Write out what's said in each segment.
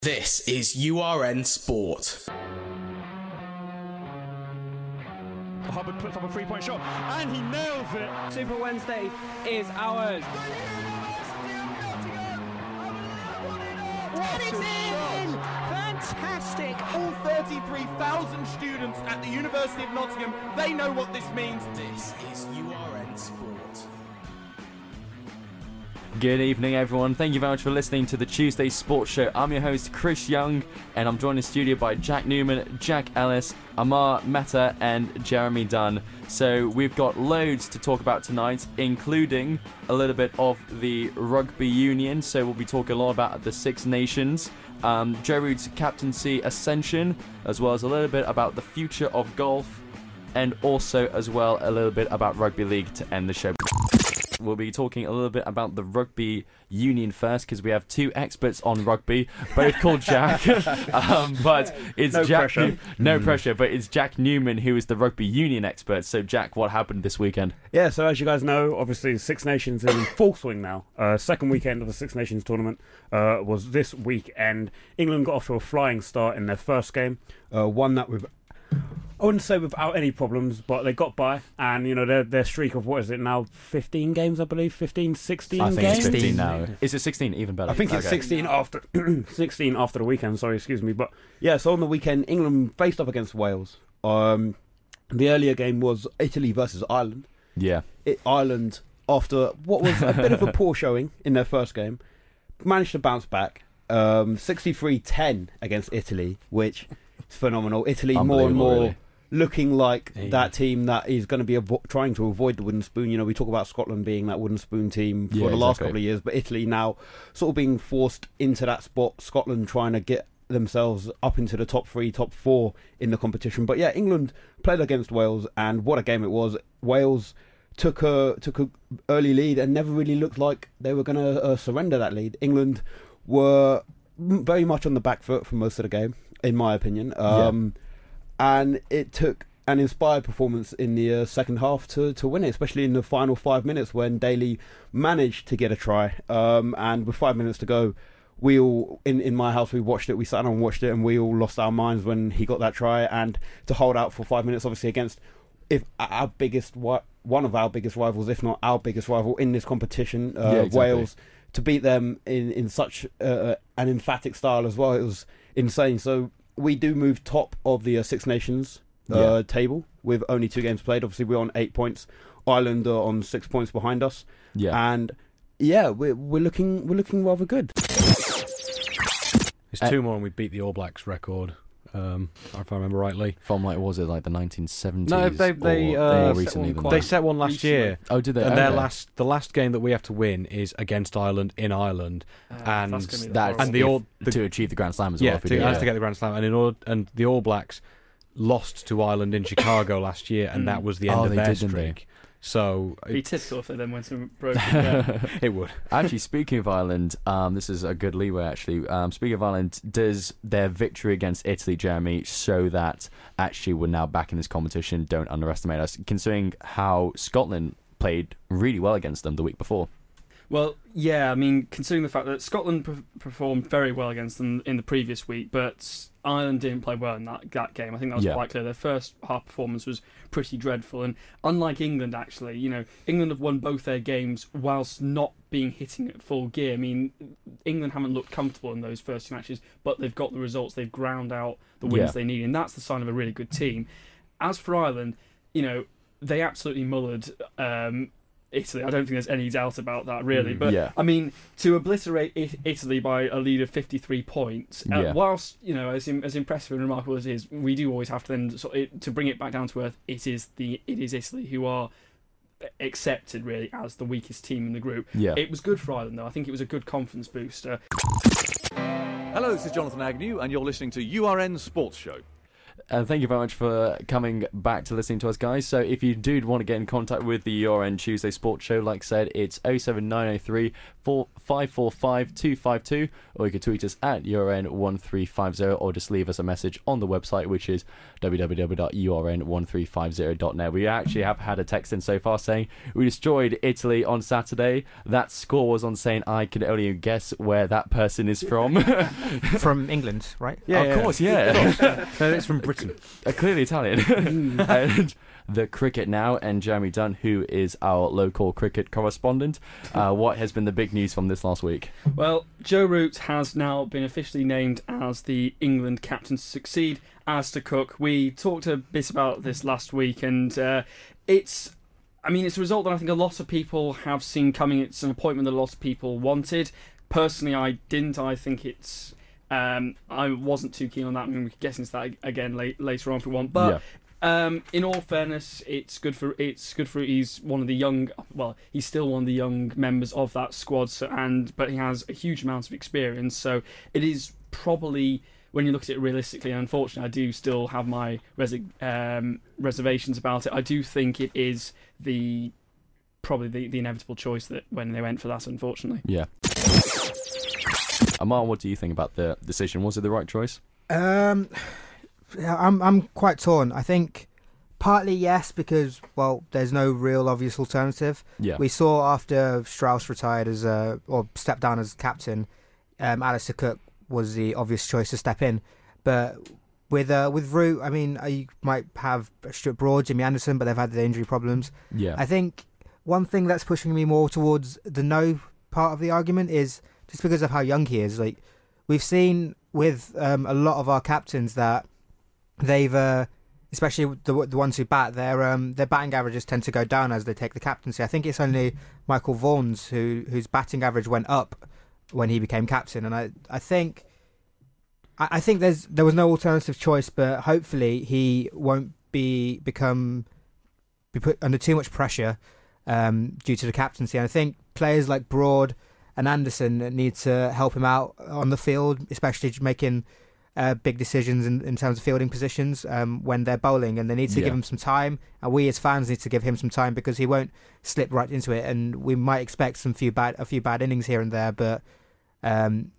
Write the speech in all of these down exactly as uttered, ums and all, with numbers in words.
This is U R N Sport. Hubbard puts up a three-point shot, and he nails it. Super Wednesday is ours. What is in? Fantastic! All thirty-three thousand students at the University of Nottingham, they know what this means. This is U R N Sport. Good evening, everyone. Thank you very much for listening to the Tuesday Sports Show. I'm your host, Chris Young, and I'm joined in studio by Jack Newman, Jack Ellis, Amar Mehta, and Jeremy Dunn. So we've got loads to talk about tonight, including a little bit of the rugby union. So we'll be talking a lot about the Six Nations, um, Joe Root's captaincy ascension, as well as a little bit about the future of golf, and also as well a little bit about rugby league to end the show. We'll be talking a little bit about the rugby union first, because we have two experts on rugby, both called Jack. um, but it's no Jack. Pressure. No mm. pressure. But it's Jack Newman who is the rugby union expert. So, Jack, what happened this weekend? Yeah, so as you guys know, obviously Six Nations is in full swing now. Uh, second weekend of the Six Nations tournament uh, was this weekend. England got off to a flying start in their first game, uh, won that with, I wouldn't say without any problems, but they got by, and you know their their streak of, what is it now, fifteen games, I believe, fifteen, sixteen I think games? it's fifteen now. Is it sixteen? Even better. I think it's okay. sixteen after sixteen after the weekend. Sorry, excuse me, but yeah. So on the weekend, England faced off against Wales. Um, the earlier game was Italy versus Ireland. Yeah, it, Ireland, after what was a bit of a poor showing in their first game, managed to bounce back. Um, sixty-three ten against Italy, which is phenomenal. Italy more and more. Really. Looking like yeah. that team that is going to be avo- trying to avoid the wooden spoon. You know, we talk about Scotland being that wooden spoon team for yeah, the last exactly. couple of years, but Italy now sort of being forced into that spot. Scotland trying to get themselves up into the top three, top four in the competition. But yeah, England played against Wales, and what a game it was. Wales took a took a early lead and never really looked like they were going to uh, surrender that lead. England were very much on the back foot for most of the game, in my opinion. Um, yeah. And it took an inspired performance in the uh, second half to, to win it, especially in the final five minutes when Daly managed to get a try. Um, and with five minutes to go, we all, in, in my house, we watched it, we sat down and watched it, and we all lost our minds when he got that try. And to hold out for five minutes, obviously, against if our biggest, one of our biggest rivals, if not our biggest rival in this competition, uh, yeah, exactly. Wales, to beat them in, in such uh, an emphatic style as well, it was insane. So we do move top of the uh, Six Nations uh, yeah. table with only two games played. Obviously, we're on eight points. Ireland are on six points behind us. Yeah, and yeah, we're we're looking we're looking rather good. It's uh, two more, and we beat the All Blacks record. Um, if I remember rightly, from like was it like the nineteen seventies? No, they they uh, recently set they set one last recently. year. Oh, did they? And okay. their last the last game that we have to win is against Ireland in Ireland, uh, and that's, that's and the all the, to achieve the Grand Slam as yeah, well. to, yeah, to get the Grand Slam, and in all, and the All Blacks lost to Ireland in Chicago last year, and that was the end oh, of they their did, streak. So it'd be typical if they then went and broke it down. It would. Actually, speaking of Ireland, um, this is a good leeway, actually. Um, speaking of Ireland, does their victory against Italy, Jeremy, show that actually we're now back in this competition? Don't underestimate us, considering how Scotland played really well against them the week before. Well, yeah, I mean, considering the fact that Scotland pre- performed very well against them in the previous week, but Ireland didn't play well in that, that game. I think that was yeah. quite clear. Their first half performance was pretty dreadful, and unlike England, actually, you know, England have won both their games whilst not being hitting at full gear. I mean, England haven't looked comfortable in those first two matches, but they've got the results. They've ground out the wins yeah. they need, and that's the sign of a really good team. As for Ireland, you know, they absolutely mullered um, Italy. I don't think there's any doubt about that, really. Mm, but yeah. I mean, to obliterate I- Italy by a lead of fifty-three points, uh, yeah. whilst you know, as im- as impressive and remarkable as it is, we do always have to then sort of, to bring it back down to earth. It is the it is Italy who are accepted really as the weakest team in the group. Yeah. It was good for Ireland, though. I think it was a good confidence booster. Hello, this is Jonathan Agnew, and you're listening to U R N Sports Show. And thank you very much for coming back to listening to us, guys. So if you do want to get in contact with the U R N Tuesday Sports Show, like I said, it's oh seven nine oh three, five four five, two five two, or you can tweet us at U R N one three five zero, or just leave us a message on the website, which is w w w dot u r n one three five zero dot net. We actually have had a text in so far saying we destroyed Italy on Saturday. That score was on saying I could only guess where that person is from. From England, right? Yeah, of yeah. course, yeah. No, it's from Britain. Uh, clearly Italian. And the cricket now, and Jeremy Dunn, who is our local cricket correspondent. Uh, what has been the big news from this last week? Well, Joe Root has now been officially named as the England captain to succeed Alistair Cook. We talked a bit about this last week, and uh, it's, I mean, it's a result that I think a lot of people have seen coming. It's an appointment that a lot of people wanted. Personally, I didn't. I think it's... Um, I wasn't too keen on that. I mean, we could get into that again late, later on if we want. But yeah. um, in all fairness, it's good for it's good for. He's one of the young. Well, he's still one of the young members of that squad. So, and but he has a huge amount of experience. So it is probably, when you look at it realistically, and unfortunately, I do still have my resi- um, reservations about it. I do think it is the probably the, the inevitable choice that when they went for that. Unfortunately, yeah. Amar, what do you think about the decision? Was it the right choice? Um, yeah, I'm I'm quite torn. I think partly yes, because well, there's no real obvious alternative. Yeah. We saw after Strauss retired as a or stepped down as captain, um, Alistair Cook was the obvious choice to step in. But with uh, with Root, I mean, uh, you might have Stuart Broad, Jimmy Anderson, but they've had the injury problems. Yeah. I think one thing that's pushing me more towards the no part of the argument is just because of how young he is. Like, we've seen with um, a lot of our captains that they've, uh, especially the the ones who bat, their um, their batting averages tend to go down as they take the captaincy. I think it's only Michael Vaughan's who whose batting average went up when he became captain, and I I think I, I think there's there was no alternative choice, but hopefully he won't be become be put under too much pressure um, due to the captaincy. And I think players like Broad and Anderson need to help him out on the field, especially making uh, big decisions in, in terms of fielding positions um, when they're bowling, and they need to yeah. give him some time, and we as fans need to give him some time because he won't slip right into it, and we might expect some few bad a few bad innings here and there, but um,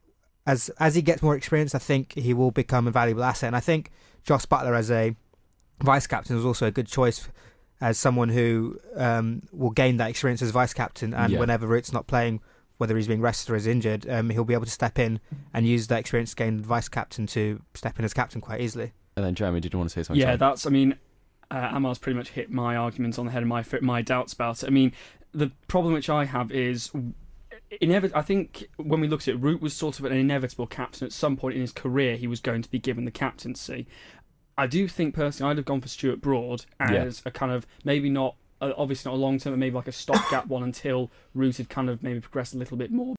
as as he gets more experience, I think he will become a valuable asset. And I think Josh Buttler as a vice captain was also a good choice as someone who um, will gain that experience as vice captain, and yeah. whenever Root's not playing, whether he's being rested or is injured, um, he'll be able to step in and use that experience gained vice captain to step in as captain quite easily. And then Jeremy, did you want to say something? Yeah, that's. I mean, uh, Amar's pretty much hit my arguments on the head and my my doubts about it. I mean, the problem which I have is, inevit- I think when we looked at it, Root was sort of an inevitable captain. At some point in his career, he was going to be given the captaincy. I do think personally, I'd have gone for Stuart Broad as yeah. a kind of maybe not. Uh, obviously not a long term, but maybe like a stopgap one until Root had kind of maybe progressed a little bit more.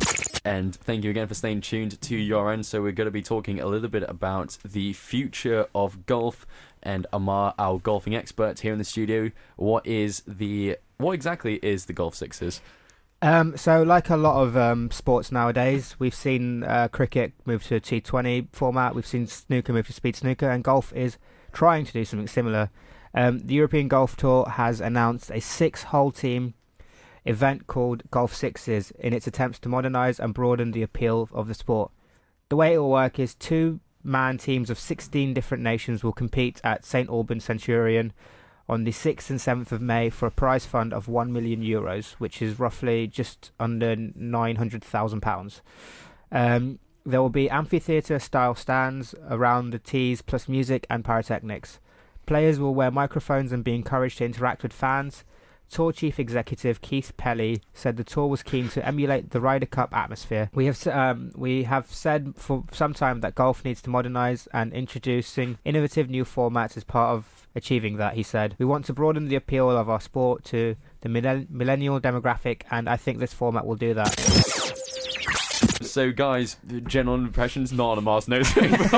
And thank you again for staying tuned to your end. So we're going to be talking a little bit about the future of golf, and Amar, our golfing expert here in the studio, what is the what exactly is the Golf Sixes? Um, so like a lot of um, sports nowadays, we've seen uh, cricket move to a T twenty format, we've seen snooker move to speed snooker, and golf is trying to do something similar. Um, the European Golf Tour has announced a six-hole team event called Golf Sixes in its attempts to modernise and broaden the appeal of the sport. The way it will work is two-man teams of sixteen different nations will compete at Saint Albans Centurion on the sixth and seventh of May for a prize fund of one million euros, which is roughly just under nine hundred thousand pounds. Um, there will be amphitheatre-style stands around the tees, plus music and pyrotechnics. Players will wear microphones and be encouraged to interact with fans. Tour Chief Executive Keith Pelly said the tour was keen to emulate the Ryder Cup atmosphere. We have um, we have said for some time that golf needs to modernise, and introducing innovative new formats as part of achieving that, he said. We want to broaden the appeal of our sport to the millenn- millennial demographic, and I think this format will do that. So, guys, general impressions, not on a Mars nose thing. I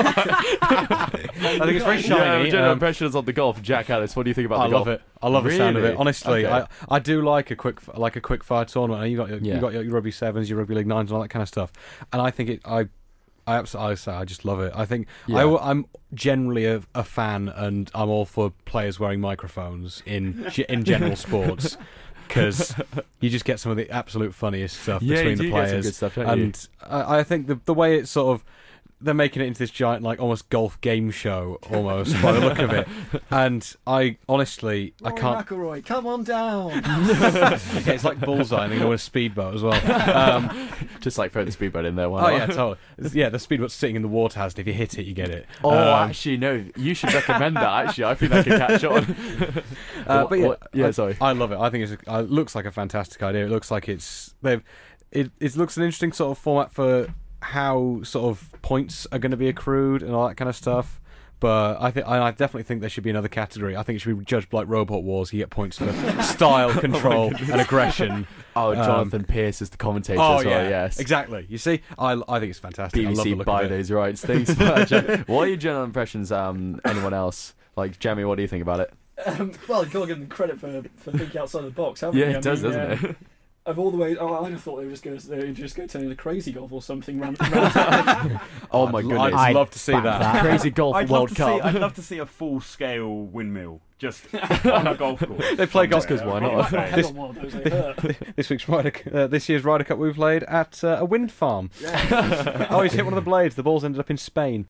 think it's very shiny. Yeah, general um, impressions on the golf. Jack Ellis, what do you think about I the golf? love it. I love really? the sound of it. Honestly, okay. I, I do like a quick like a quick fire tournament. You got your, yeah. you got your rugby sevens, your rugby league nines, and all that kind of stuff. And I think it. I I absolutely, I, say I just love it. I think Yeah. I, am generally a, a fan, and I'm all for players wearing microphones in ge- in general sports, because you just get some of the absolute funniest stuff Yeah, between you the do get some players. good stuff, don't you? and I, I think the the way it's sort of they're making it into this giant, like, almost golf game show, almost, by the look of it. And I, honestly, I can't... McIlroy, come on down! Okay, it's like Bullseye, and they're going to a speedboat as well. Um, Just, like, throw the speedboat in there. Why oh, not? yeah, totally. Yeah, the speedboat's sitting in the water hazard. If you hit it, you get it. Oh, Um, actually, no. You should recommend that, actually. I think that could catch on. Uh, What- but yeah, what- yeah, I, sorry. I love it. I think it's a, it looks like a fantastic idea. It looks like it's... they've. It, it looks an interesting sort of format for how sort of points are going to be accrued and all that kind of stuff. But I think I definitely think there should be another category. I think it should be judged like Robot Wars. You get points for style, control, and aggression. Oh, Um, Jonathan Pierce is the commentator Oh as well, yeah, yes. exactly. You see, I, I think it's fantastic. I love B B C the look buy of it. those rights. Thanks for that, Jack. What are your general impressions? Um, anyone else? Like, Jeremy, what do you think about it? Um, well, you've got to give them credit for, for thinking outside the box, haven't Yeah, you? it I does, mean, doesn't uh, it? Of all the ways, oh, I just thought they were just going to they were just going to turn into crazy golf or something. Ran, ran Oh my I'd, goodness. I'd I'd love to see back that. that. Crazy Golf I'd World love to see. Cup. I'd love to see a full-scale windmill just on a golf course. They play golf Just 'cause why not? Hang This- on, one of those they hurt. This week's Ryder, uh, this year's Ryder Cup we played at uh, a wind farm. Oh, he's hit one of the blades. The ball's ended up in Spain.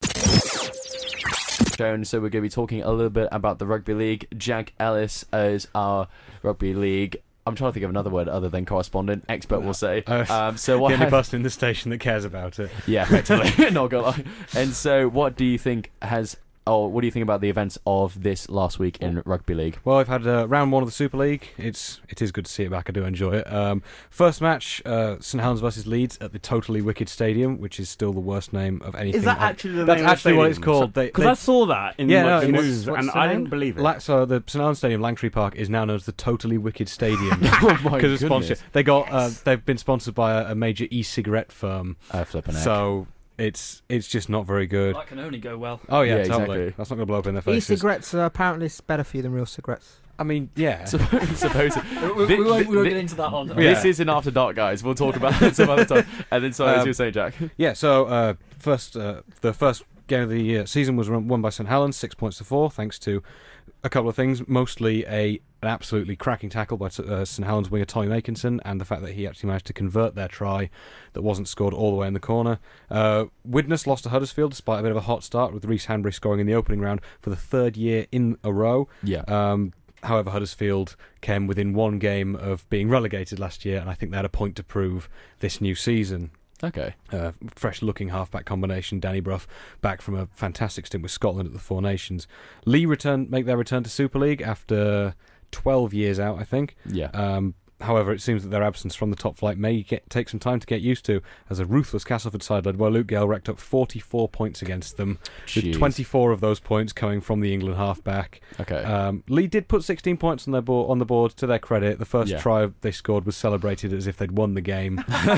Joan, so we're going to be talking a little bit about the rugby league. Jack Ellis is our rugby league. I'm trying to think of another word other than correspondent. Expert, we'll say. Uh, Um, so what? The only has- person in the station that cares about it. Yeah, effectively. Not gonna lie. And so, what do you think has? Oh, what do you think about the events of this last week in rugby league? Well, I've had uh, round one of the Super League. It's it is good to see it back. I do enjoy it. Um, first match, uh, St Helens versus Leeds at the Totally Wicked Stadium, which is still the worst name of anything. Is that I've- actually the That's name of actually the what it's stadium? called. They- Because they- I saw that in Yeah, like, no, the what's- news, what's and the I name? didn't believe it. La- so the St Helens Stadium, Langtree Park, is now known as the Totally Wicked Stadium Oh my because of goodness. sponsorship. They got uh, they've been sponsored by a, a major e-cigarette firm, Uh, flipping heck. so it's it's just not very good. That can only go well. Oh yeah, Yeah, totally. exactly. That's not going to blow up in their faces. E-cigarettes are apparently better for you than real cigarettes. I mean, yeah. Suppose We, we, we won't, we won't get into that on. Yeah. This is an After Dark, guys. We'll talk about it some other time. And then, sorry, as Um, you were saying, Jack. Yeah, so uh, first, uh, the first game of the uh, season was run- won by St Helens, six points to four, thanks to a couple of things. Mostly a an absolutely cracking tackle by uh, St Helens winger Tommy Makinson, and the fact that he actually managed to convert their try that wasn't scored all the way in the corner. Uh, Widnes lost to Huddersfield despite a bit of a hot start, with Reece Hanbury scoring in the opening round for the third year in a row. Yeah. Um, However, Huddersfield came within one game of being relegated last year, and I think they had a point to prove this new season. Okay. Uh, fresh-looking half-back combination. Danny Brough back from a fantastic stint with Scotland at the Four Nations. Lee return make their return to Super League after twelve years out, I think. Yeah. Um, however, it seems that their absence from the top flight may get, take some time to get used to, as a ruthless Castleford side led by Luke Gale racked up forty-four points against them, with Jeez. twenty-four of those points coming from the England half-back. Okay. Um, Lee did put sixteen points on their board. On the board, to their credit, the first Yeah. try they scored was celebrated as if they'd won the game,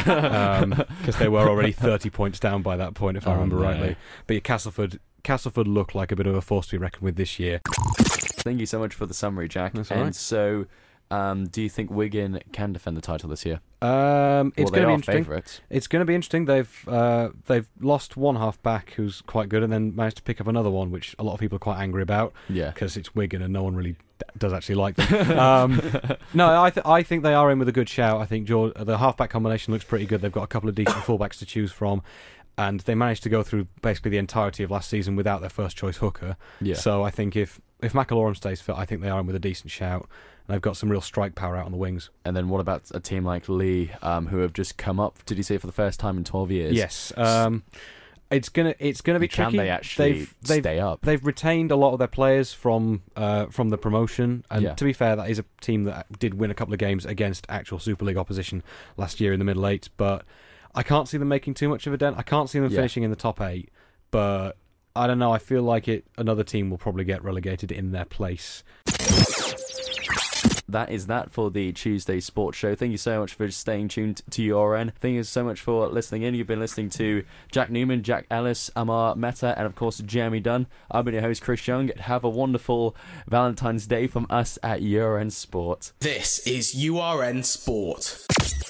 because they were already thirty points down by that point, if I Oh, remember no. rightly. But yeah, Castleford, Castleford look like a bit of a force to be reckoned with this year. Thank you so much for the summary, Jack. That's all and right. so, um, do you think Wigan can defend the title this year? Um, it's well, they going to be are interesting. favourites. It's going to be interesting. They've uh, they've lost one half back who's quite good, and then managed to pick up another one, which a lot of people are quite angry about Yeah. because it's Wigan and no one really d- does actually like them. um, no, I th- I think they are in with a good shout. I think George, the half back combination looks pretty good. They've got a couple of decent fullbacks to choose from, and they managed to go through basically the entirety of last season without their first choice hooker. Yeah. So I think if if McIlroy stays fit, I think they are in with a decent shout. And they've got some real strike power out on the wings. And then what about a team like Lee, um, who have just come up? Did you say for the first time in twelve years? Yes. Um, it's gonna it's gonna be Can tricky. they actually they've, they've, stay up? They've retained a lot of their players from uh, from the promotion, and Yeah. to be fair, that is a team that did win a couple of games against actual Super League opposition last year in the middle eight. But I can't see them making too much of a dent. I can't see them Yeah. finishing in the top eight. But I don't know. I feel like it. Another team will probably get relegated in their place. That is that for the Tuesday Sports Show. Thank you so much for staying tuned to your end. Thank you so much for listening in. You've been listening to Jack Newman, Jack Ellis, Amar Mehta, and of course Jeremy Dunn. I've been your host, Chris Young. Have a wonderful Valentine's Day from us at U R N Sport. This is U R N Sport.